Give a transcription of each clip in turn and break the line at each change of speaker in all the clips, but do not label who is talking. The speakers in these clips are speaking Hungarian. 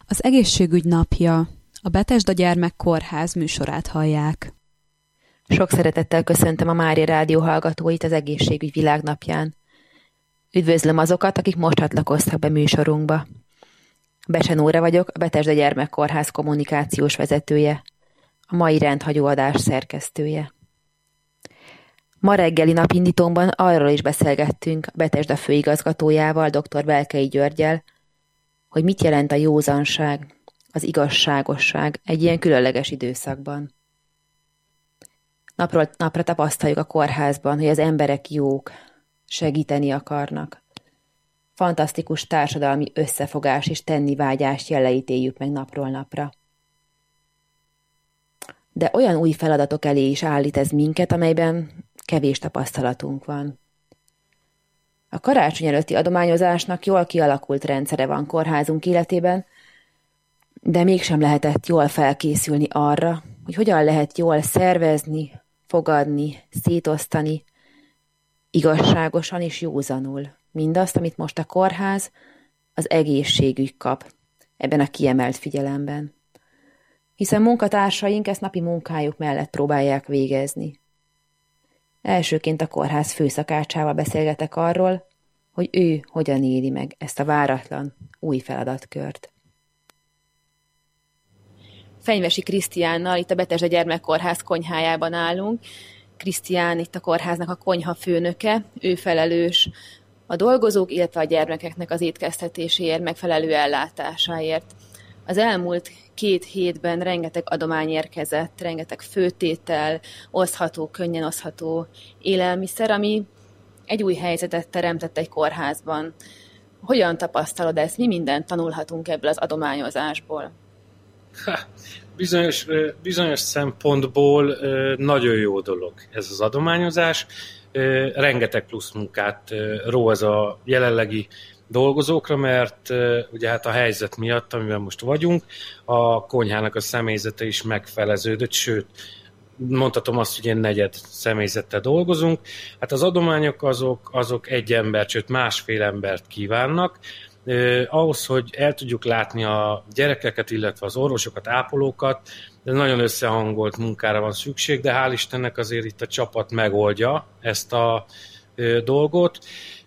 Az Egészségügy napja, a Betesda Gyermek Kórház műsorát hallják.
Sok szeretettel köszöntöm a Mária Rádió hallgatóit az Egészségügy világnapján. Üdvözlöm azokat, akik most csatlakoztak be műsorunkba. Bese Nóra vagyok, a Betesda Gyermek Kórház kommunikációs vezetője, a mai rendhagyó adás szerkesztője. Ma reggeli napindítónkban arról is beszélgettünk a Betesda főigazgatójával, dr. Belkei Györggyel, hogy mit jelent a józanság, az igazságosság egy ilyen különleges időszakban. Napról napra tapasztaljuk a kórházban, hogy az emberek jók, segíteni akarnak. Fantasztikus társadalmi összefogás és tennivágyás jeleit éljük meg napról napra. De olyan új feladatok elé is állít ez minket, amelyben kevés tapasztalatunk van. A karácsony előtti adományozásnak jól kialakult rendszere van kórházunk életében, de mégsem lehetett jól felkészülni arra, hogy hogyan lehet jól szervezni, fogadni, szétosztani, igazságosan és józanul mindazt, amit most a kórház, az egészségügy kap ebben a kiemelt figyelemben. Hiszen munkatársaink ezt napi munkájuk mellett próbálják végezni. Elsőként a kórház főszakácsával beszélgetek arról, hogy ő hogyan éli meg ezt a váratlan új feladatkört. Fenyvesi Krisztiánnal itt a Betesda Gyermekkórház konyhájában állunk. Krisztián itt a kórháznak a konyha főnöke, ő felelős a dolgozók, illetve a gyermekeknek az étkeztetéséért, megfelelő ellátásáért. Az elmúlt 2 hétben rengeteg adomány érkezett, rengeteg főtétel, könnyen osztható élelmiszer, ami egy új helyzetet teremtett egy kórházban. Hogyan tapasztalod ezt? Mi mindent tanulhatunk ebből az adományozásból?
Bizonyos szempontból nagyon jó dolog ez az adományozás. Rengeteg plusz munkát ró ez a jelenlegi dolgozókra, mert ugye hát a helyzet miatt, amiben most vagyunk, a konyhának a személyzete is megfeleződött, sőt, mondhatom azt, hogy ilyen 4 személyzettel dolgozunk. Hát az adományok azok 1 embert, sőt 1,5 embert kívánnak. Ahhoz, hogy el tudjuk látni a gyerekeket, illetve az orvosokat, ápolókat, de nagyon összehangolt munkára van szükség, de hál' Istennek azért itt a csapat megoldja ezt a dolgot.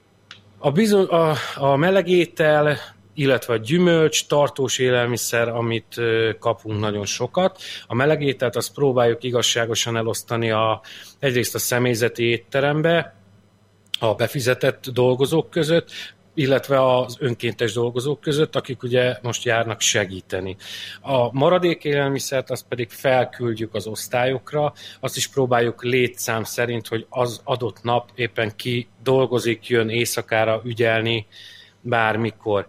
A meleg étel, illetve a gyümölcs, tartós élelmiszer, amit kapunk nagyon sokat. A meleg ételt azt próbáljuk igazságosan elosztani egyrészt a személyzeti étterembe, a befizetett dolgozók között, illetve az önkéntes dolgozók között, akik ugye most járnak segíteni. A maradék élelmiszert azt pedig felküldjük az osztályokra, azt is próbáljuk létszám szerint, hogy az adott nap éppen ki dolgozik, jön éjszakára ügyelni bármikor.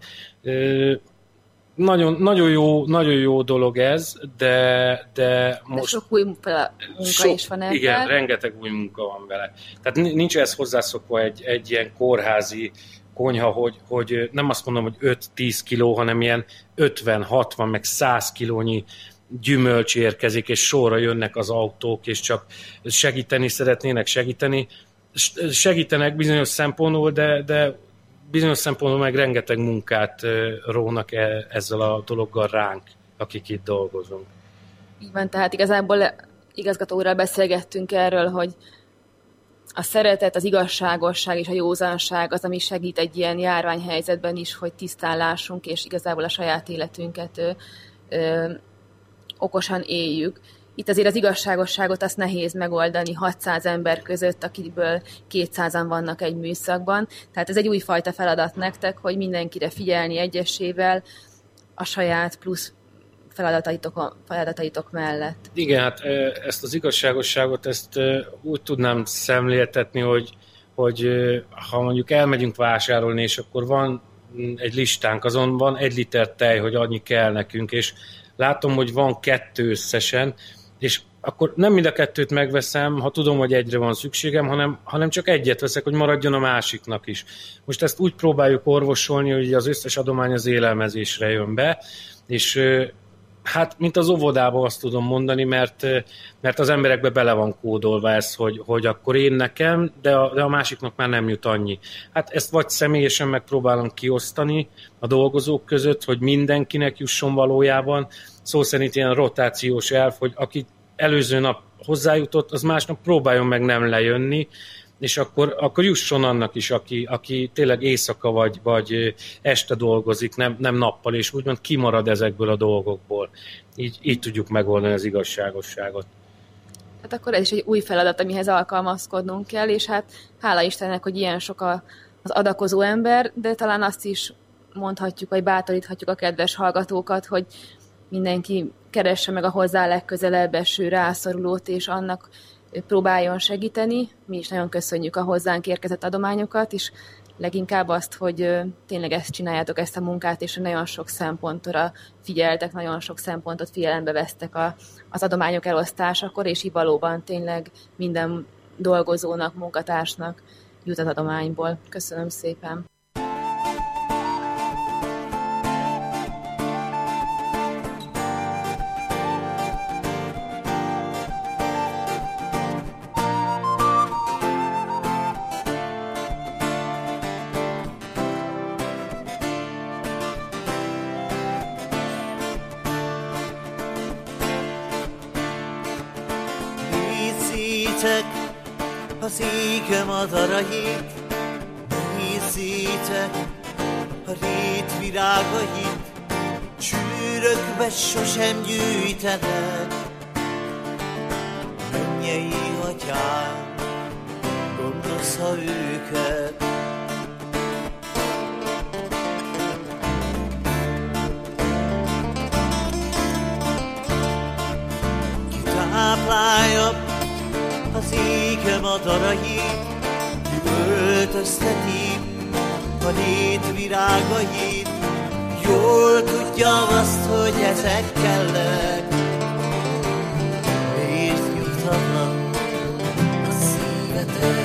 Nagyon jó dolog ez, de most...
De sok új munka is van ebben.
Igen, rengeteg új munka van vele. Tehát nincs ez hozzászokva egy ilyen kórházi konyha, hogy nem azt mondom, hogy 5-10 kiló, hanem ilyen 50-60, meg 100 kilónyi gyümölcs érkezik, és sorra jönnek az autók, és csak szeretnének segíteni. Segítenek bizonyos szempontból, de bizonyos szempontból meg rengeteg munkát rónak ezzel a dologgal ránk, akik itt dolgozunk.
Így van, tehát igazából igazgató úrral beszélgettünk erről, hogy a szeretet, az igazságosság és a józanság az, ami segít egy ilyen járványhelyzetben is, hogy tisztán lássunk, és igazából a saját életünket okosan éljük. Itt azért az igazságosságot azt nehéz megoldani 600 ember között, akikből 200-an vannak egy műszakban. Tehát ez egy újfajta feladat nektek, hogy mindenkire figyelni egyesével a saját plusz feladataitok mellett.
Igen, hát ezt az igazságosságot úgy tudnám szemléltetni, hogy ha mondjuk elmegyünk vásárolni, és akkor van egy listánk, azon van 1 liter tej, hogy annyi kell nekünk, és látom, hogy van 2 összesen, és akkor nem mind a 2 megveszem, ha tudom, hogy 1-re van szükségem, hanem csak 1 veszek, hogy maradjon a másiknak is. Most ezt úgy próbáljuk orvosolni, hogy az összes adomány az élelmezésre jön be, és Hát, mint az óvodában azt tudom mondani, mert az emberekbe bele van kódolva ez, hogy akkor én nekem, de a másiknak már nem jut annyi. Hát ezt vagy személyesen megpróbálom kiosztani a dolgozók között, hogy mindenkinek jusson valójában. Szó szerint ilyen rotációs elv, hogy aki előző nap hozzájutott, az másnap próbáljon meg nem lejönni, és akkor jusson annak is, aki tényleg éjszaka vagy este dolgozik, nem nappal, és úgymond kimarad ezekből a dolgokból. Így tudjuk megoldani az igazságosságot.
Hát akkor ez is egy új feladat, amihez alkalmazkodnunk kell, és hát hála Istennek, hogy ilyen sok az adakozó ember, de talán azt is mondhatjuk, vagy bátoríthatjuk a kedves hallgatókat, hogy mindenki keresse meg a hozzá legközelebb eső rászorulót, és annak próbáljon segíteni. Mi is nagyon köszönjük a hozzánk érkezett adományokat, és leginkább azt, hogy tényleg ezt csináljátok, ezt a munkát, és nagyon sok szempontra figyeltek, nagyon sok szempontot figyelembe vesztek az adományok elosztásakor, és így valóban tényleg minden dolgozónak, munkatársnak jut az adományból. Köszönöm szépen!
Az ége madarait, nézzétek a rét virágait, csűrökbe sosem gyűjtenek. Mennyei atyám, gondozza őket. Ki táplálja az ége madarait, üvöltözteti a rét virágait, jól tudja azt, hogy ezek kellek. Miért nyugtalan a szívetek?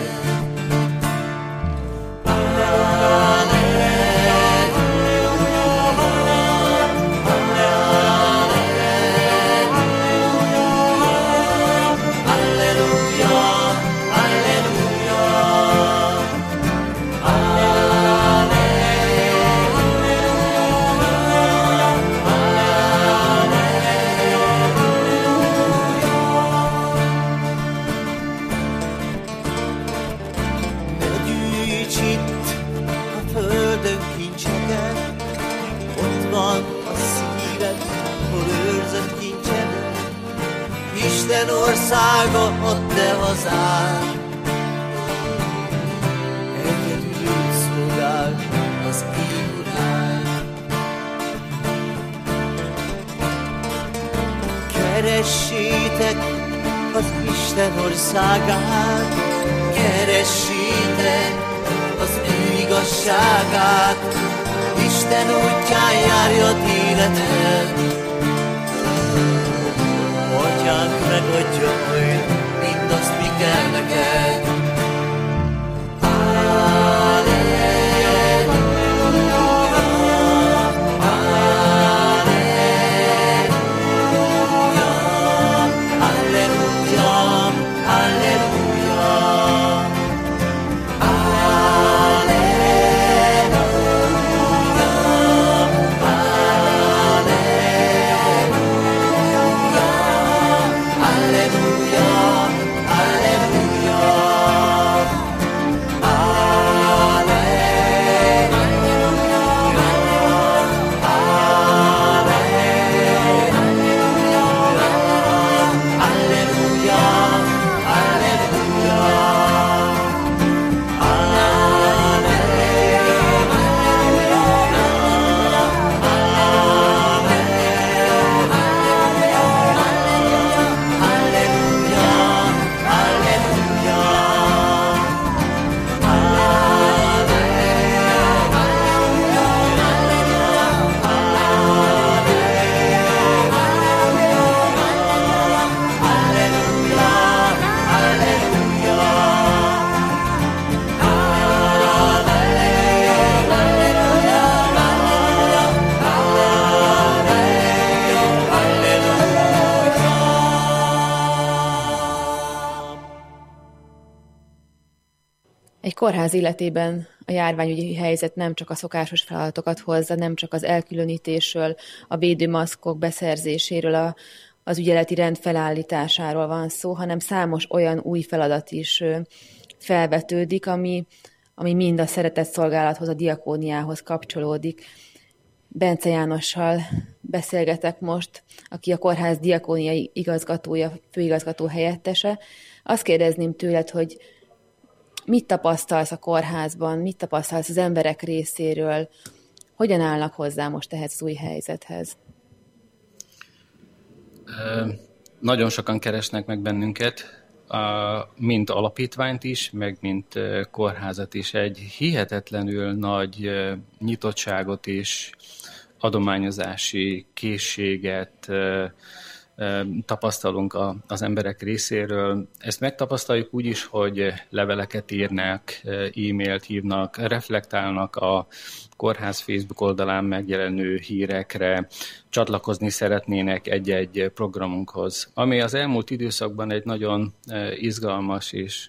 Isten országa, ott te hazád. Egyedül szolgál az Úrát. Keressétek az Isten országát, keressétek az ő igazságát, Isten útján járjad életed. Atyánk megadja majd mindazt, mi kell neked.
kórház életében a járványügyi helyzet nem csak a szokásos feladatokat hozza, nem csak az elkülönítésről, a védőmaszkok beszerzéséről, az ügyeleti rend felállításáról van szó, hanem számos olyan új feladat is felvetődik, ami mind a szeretett szolgálathoz, a diakóniához kapcsolódik. Bence Jánossal beszélgetek most, aki a kórház diakóniai igazgatója, főigazgató helyettese. Azt kérdezném tőled, hogy mit tapasztalsz a kórházban, mit tapasztalsz az emberek részéről, hogyan állnak hozzá most ehhez az új helyzethez?
Nagyon sokan keresnek meg bennünket, mint alapítványt is, meg mint kórházat is. Egy hihetetlenül nagy nyitottságot és adományozási készséget tapasztalunk az emberek részéről. Ezt megtapasztaljuk úgy is, hogy leveleket írnak, e-mailt hívnak, reflektálnak a kórház Facebook oldalán megjelenő hírekre, csatlakozni szeretnének egy-egy programunkhoz. Ami az elmúlt időszakban egy nagyon izgalmas és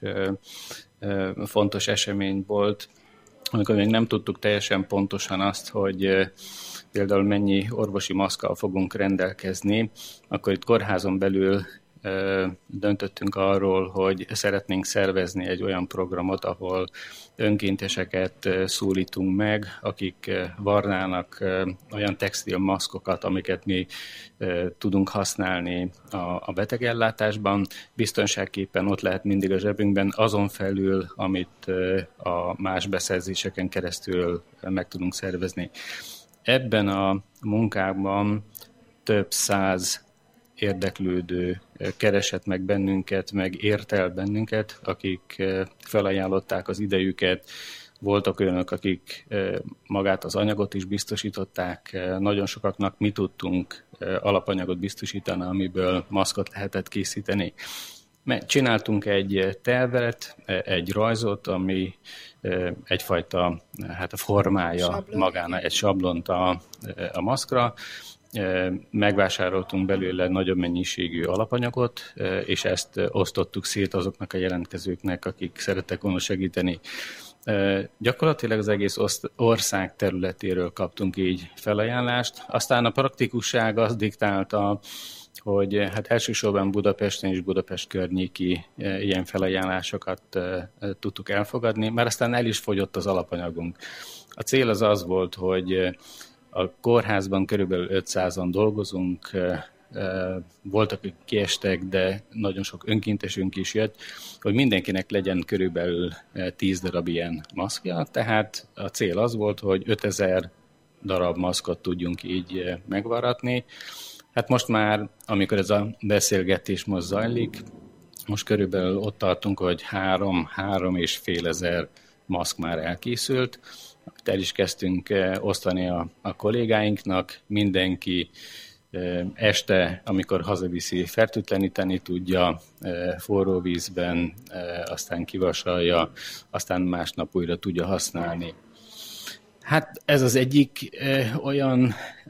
fontos esemény volt, amikor még nem tudtuk teljesen pontosan azt, hogy például mennyi orvosi maszkkal fogunk rendelkezni, akkor itt kórházon belül döntöttünk arról, hogy szeretnénk szervezni egy olyan programot, ahol önkénteseket szólítunk meg, akik varnának olyan textil maszkokat, amiket mi tudunk használni a betegellátásban. Biztonságképpen ott lehet mindig a zsebünkben, azon felül, amit a más beszerzéseken keresztül meg tudunk szervezni. Ebben a munkában több száz érdeklődő keresett meg bennünket, meg ért el bennünket, akik felajánlották az idejüket. Voltak olyanok, akik magát az anyagot is biztosították. Nagyon sokaknak mi tudtunk alapanyagot biztosítani, amiből maszkot lehetett készíteni. Csináltunk egy tervet, egy rajzot, ami egyfajta formája magának, egy sablont a maszkra. Megvásároltunk belőle nagyobb mennyiségű alapanyagot, és ezt osztottuk szét azoknak a jelentkezőknek, akik szerettek volna segíteni. Gyakorlatilag az egész ország területéről kaptunk így felajánlást. Aztán a praktikusság azt diktálta, hogy hát elsősorban Budapesten és Budapest környéki ilyen felajánlásokat tudtuk elfogadni, mert aztán el is fogyott az alapanyagunk. A cél az volt, hogy a kórházban körülbelül 500-an dolgozunk, voltak, akik kiestek, de nagyon sok önkéntesünk is jött, hogy mindenkinek legyen körülbelül 10 darab ilyen maszkja, tehát a cél az volt, hogy 5000 darab maszkot tudjunk így megvaratni. Hát most már, amikor ez a beszélgetés most zajlik, most körülbelül ott tartunk, hogy 3-3,5 maszk már elkészült. El is kezdtünk osztani a kollégáinknak, mindenki este, amikor hazaviszi, fertőtleníteni tudja, forró vízben, aztán kivasalja, aztán másnap újra tudja használni. Hát ez az egyik olyan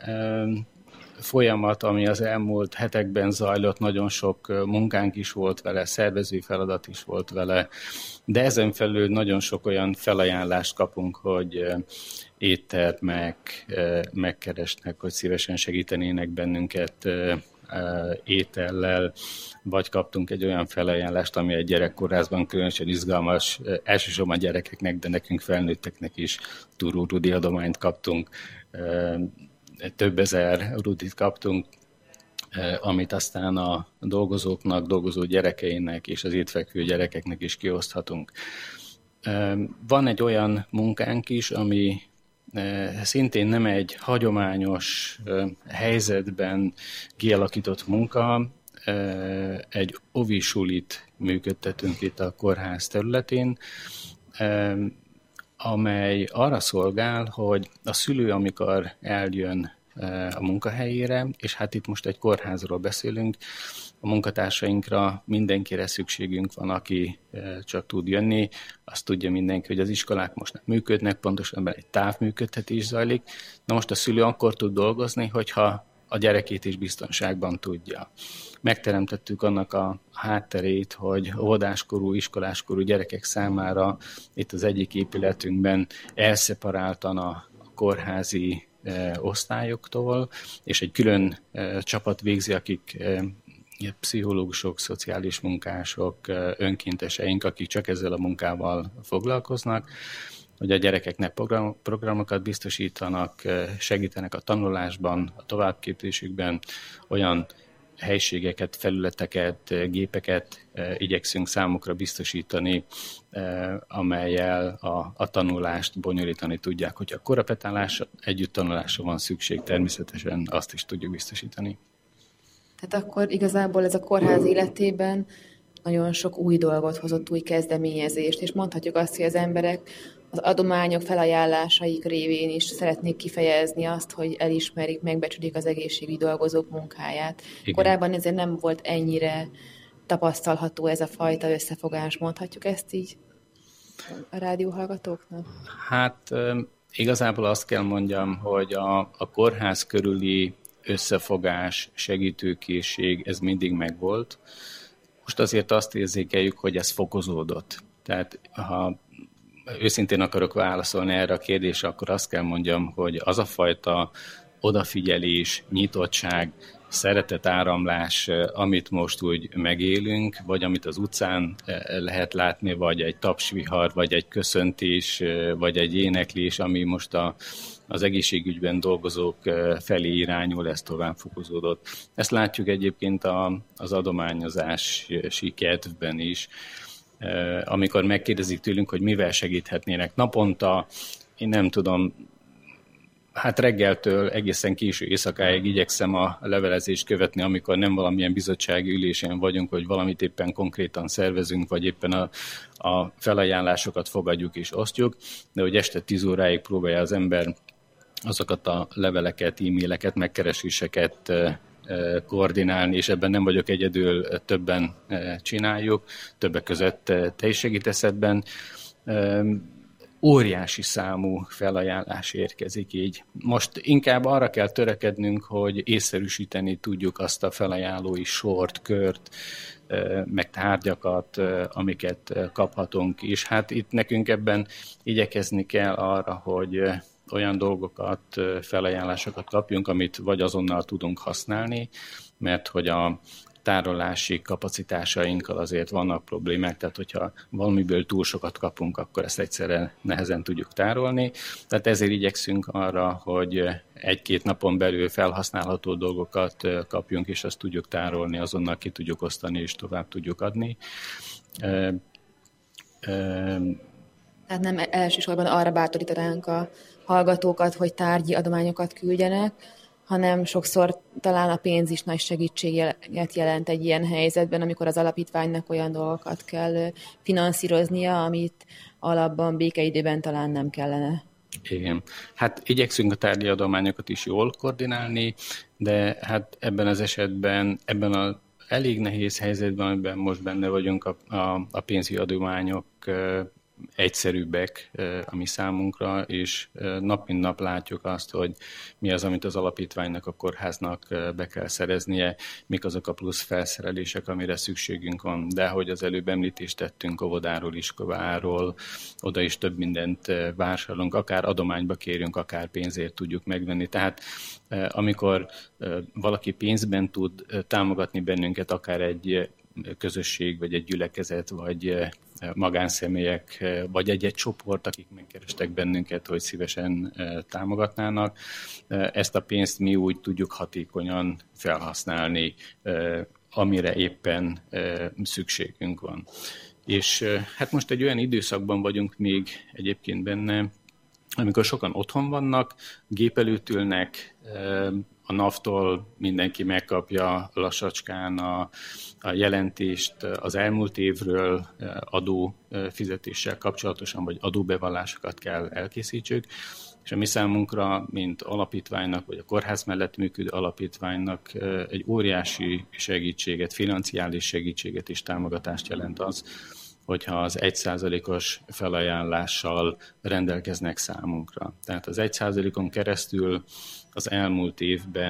folyamat, ami az elmúlt hetekben zajlott, nagyon sok munkánk is volt vele, szervező feladat is volt vele, de ezen felül nagyon sok olyan felajánlást kapunk, hogy ételt megkeresnek, hogy szívesen segítenének bennünket étellel, vagy kaptunk egy olyan felajánlást, ami egy gyerekkórházban különösen izgalmas, elsősorban gyerekeknek, de nekünk felnőtteknek is Turó Rudi adományt kaptunk, több ezer rudit kaptunk, amit aztán a dolgozóknak, dolgozó gyerekeinek és az itt fekvő gyerekeknek is kioszthatunk. Van egy olyan munkánk is, ami szintén nem egy hagyományos helyzetben kialakított munka, egy ovisulit működtetünk itt a kórház területén, amely arra szolgál, hogy a szülő, amikor eljön a munkahelyére, és hát itt most egy kórházról beszélünk, a munkatársainkra mindenkire szükségünk van, aki csak tud jönni. Azt tudja mindenki, hogy az iskolák most nem működnek, pontosan egy távműködtetés zajlik. Na most a szülő akkor tud dolgozni, hogyha a gyerekét is biztonságban tudja. Megteremtettük annak a hátterét, hogy óvodáskorú, iskoláskorú gyerekek számára itt az egyik épületünkben elszeparáltan a kórházi osztályoktól, és egy külön csapat végzi, akik pszichológusok, szociális munkások, önkénteseink, akik csak ezzel a munkával foglalkoznak, hogy a gyerekeknek programokat biztosítanak, segítenek a tanulásban, a továbbképzésükben, olyan helységeket, felületeket, gépeket igyekszünk számukra biztosítani, amellyel a tanulást bonyolítani tudják. Hogyha korrepetálás, együtt tanulásra van szükség, természetesen azt is tudjuk biztosítani.
Tehát akkor igazából ez a kórház életében nagyon sok új dolgot hozott, új kezdeményezést, és mondhatjuk azt, hogy az emberek az adományok, felajánlásaik révén is szeretnék kifejezni azt, hogy elismerik, megbecsülik az egészségügyi dolgozók munkáját. Igen. Korábban ezért nem volt ennyire tapasztalható ez a fajta összefogás, mondhatjuk ezt így a rádióhallgatóknak?
Hát igazából azt kell mondjam, hogy a kórház körüli összefogás, segítőkészség, ez mindig megvolt. Most azért azt érzékeljük, hogy ez fokozódott. Tehát ha őszintén akarok válaszolni erre a kérdésre, akkor azt kell mondjam, hogy az a fajta odafigyelés, nyitottság, szeretetáramlás, amit most úgy megélünk, vagy amit az utcán lehet látni, vagy egy tapsvihar, vagy egy köszöntés, vagy egy éneklés, ami most az egészségügyben dolgozók felé irányul, ez tovább fokozódott. Ezt látjuk egyébként az adományozási kedvben is, amikor megkérdezik tőlünk, hogy mivel segíthetnének. Naponta, én nem tudom, hát reggeltől egészen késő éjszakáig igyekszem a levelezést követni, amikor nem valamilyen bizottsági ülésen vagyunk, vagy valamit éppen konkrétan szervezünk, vagy éppen a felajánlásokat fogadjuk és osztjuk, de hogy este 10 óráig próbálja az ember azokat a leveleket, e-maileket, megkereséseket koordinálni, és ebben nem vagyok egyedül, többen csináljuk, többek között te is segítesz ebben. Óriási számú felajánlás érkezik így. Most inkább arra kell törekednünk, hogy észszerűsíteni tudjuk azt a felajánlói sort, kört, meg tárgyakat, amiket kaphatunk. És hát itt nekünk ebben igyekezni kell arra, hogy olyan dolgokat, felajánlásokat kapjunk, amit vagy azonnal tudunk használni, mert hogy a tárolási kapacitásainkkal azért vannak problémák, tehát hogyha valamiből túl sokat kapunk, akkor ezt egyszerre nehezen tudjuk tárolni. Tehát ezért igyekszünk arra, hogy 1-2 napon belül felhasználható dolgokat kapjunk, és azt tudjuk tárolni, azonnal ki tudjuk osztani, és tovább tudjuk adni.
Tehát nem elsősorban arra bátorítanánk a hallgatókat, hogy tárgyi adományokat küldjenek, hanem sokszor talán a pénz is nagy segítséget jelent egy ilyen helyzetben, amikor az alapítványnak olyan dolgokat kell finanszíroznia, amit alapban békeidőben talán nem kellene.
Igen. Hát igyekszünk a tárgyi adományokat is jól koordinálni, de hát ebben az esetben, ebben az elég nehéz helyzetben, amiben most benne vagyunk, a pénzügyi adományok egyszerűbbek a mi számunkra, és nap mint nap látjuk azt, hogy mi az, amit az alapítványnak, a kórháznak be kell szereznie, mik azok a plusz felszerelések, amire szükségünk van. De ahogy az előbb említést tettünk óvodáról, iskoláról, oda is több mindent vásárolunk, akár adományba kérünk, akár pénzért tudjuk megvenni. Tehát amikor valaki pénzben tud támogatni bennünket, akár egy közösség, vagy egy gyülekezet, vagy magánszemélyek, vagy egy csoport, akik megkerestek bennünket, hogy szívesen támogatnának. Ezt a pénzt mi úgy tudjuk hatékonyan felhasználni, amire éppen szükségünk van. És hát most egy olyan időszakban vagyunk még egyébként benne, amikor sokan otthon vannak, gép előtt ülnek, a NAV-tól mindenki megkapja lassacskán a jelentést az elmúlt évről adó fizetéssel kapcsolatosan, vagy adóbevallásokat kell elkészítsük, és a mi számunkra, mint alapítványnak, vagy a kórház mellett működő alapítványnak egy óriási segítséget, financiális segítséget és támogatást jelent az, hogyha az 1%-os felajánlással rendelkeznek számunkra. Tehát az 1%-on keresztül az elmúlt évben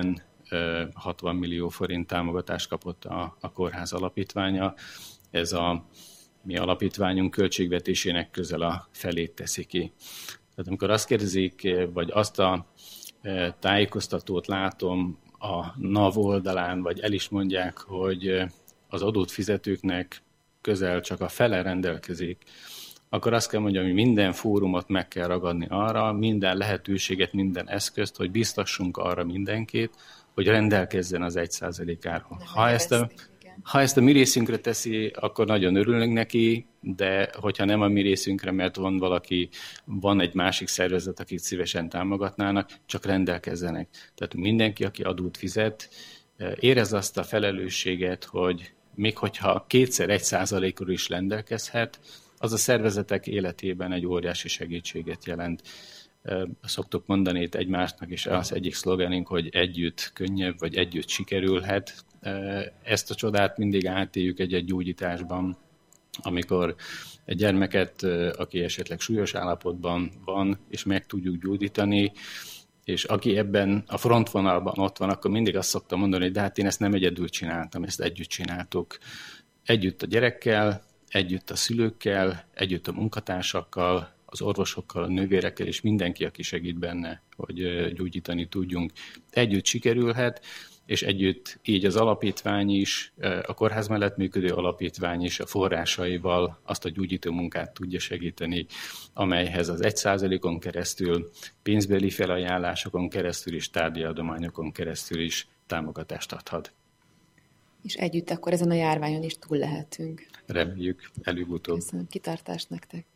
60 millió forint támogatást kapott a kórház alapítványa. Ez a mi alapítványunk költségvetésének közel a felét teszi ki. Tehát amikor azt kérdezik, vagy azt a tájékoztatót látom a NAV oldalán, vagy el is mondják, hogy az adót fizetőknek közel csak a fele rendelkezik, akkor azt kell mondjam, hogy minden fórumot meg kell ragadni arra, minden lehetőséget, minden eszközt, hogy biztassunk arra mindenkit, hogy rendelkezzen az 1% árhoz. Ha ezt a mi részünkre teszi, akkor nagyon örülünk neki, de hogyha nem a mi részünkre, mert van egy másik szervezet, akik szívesen támogatnának, csak rendelkezzenek. Tehát mindenki, aki adót fizet, érez azt a felelősséget, hogy még hogyha kétszer 1%-ról is rendelkezhet, az a szervezetek életében egy óriási segítséget jelent. Szoktuk mondani itt egymásnak, és az egyik szlogenünk, hogy együtt könnyebb, vagy együtt sikerülhet. Ezt a csodát mindig átéljük egy gyógyításban, amikor egy gyermeket, aki esetleg súlyos állapotban van, és meg tudjuk gyógyítani, és aki ebben a frontvonalban ott van, akkor mindig azt szoktam mondani, hogy de hát én ezt nem egyedül csináltam, ezt együtt csináltuk. Együtt a gyerekkel, együtt a szülőkkel, együtt a munkatársakkal, az orvosokkal, a nővérekkel, és mindenki, aki segít benne, hogy gyógyítani tudjunk. Együtt sikerülhet, és együtt így az alapítvány is, a kórház mellett működő alapítvány is a forrásaival azt a gyógyító munkát tudja segíteni, amelyhez az 1%-on keresztül, pénzbeli felajánlásokon keresztül és tárgyadományokon keresztül is támogatást adhat.
És együtt akkor ezen a járványon is túl lehetünk.
Reméljük, előbb-utóbb.
Köszönöm, kitartást nektek.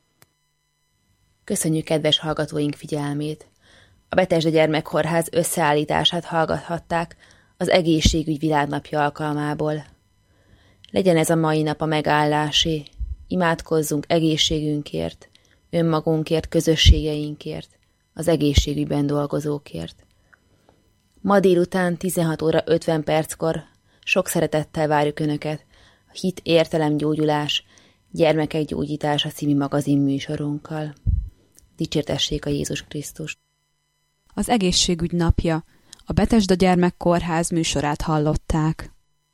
Köszönjük kedves hallgatóink figyelmét. A Betesda Gyermekkórház összeállítását hallgathatták az Egészségügy Világnapja alkalmából. Legyen ez a mai nap a megállásé, imádkozzunk egészségünkért, önmagunkért, közösségeinkért, az egészségügyben dolgozókért. Ma délután 16 óra 50 perckor sok szeretettel várjuk Önöket a Hit, Értelem, Gyógyulás, Gyermekek Gyógyítása című magazin műsorunkkal. Dicsértessék a Jézus Krisztus!
Az Egészségügy napja, a Betesda Gyermekkórház műsorát hallották.